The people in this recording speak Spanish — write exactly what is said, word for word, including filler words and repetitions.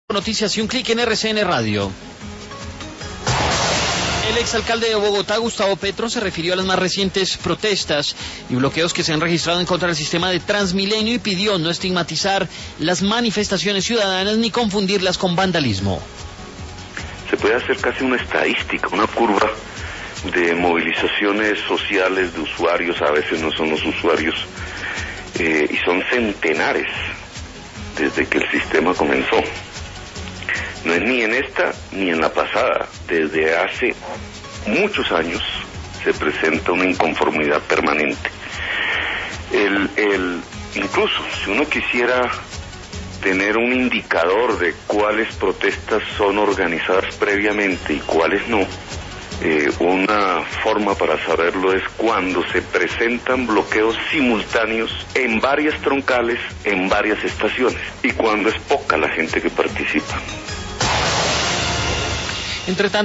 Noticias y un clic en R C N Radio. El exalcalde de Bogotá, Gustavo Petro, se refirió a las más recientes protestas y bloqueos que se han registrado en contra del sistema de Transmilenio y pidió no estigmatizar las manifestaciones ciudadanas ni confundirlas con vandalismo. Se puede hacer casi una estadística, una curva de movilizaciones sociales de usuarios, a veces no son los usuarios, eh, y son centenares desde que el sistema comenzó. No es ni en esta ni en la pasada. Desde hace muchos años se presenta una inconformidad permanente. El, el, incluso si uno quisiera tener un indicador de cuáles protestas son organizadas previamente y cuáles no, eh, una forma para saberlo es cuando se presentan bloqueos simultáneos en varias troncales, en varias estaciones, y cuando es poca la gente que participa. Entre tanto,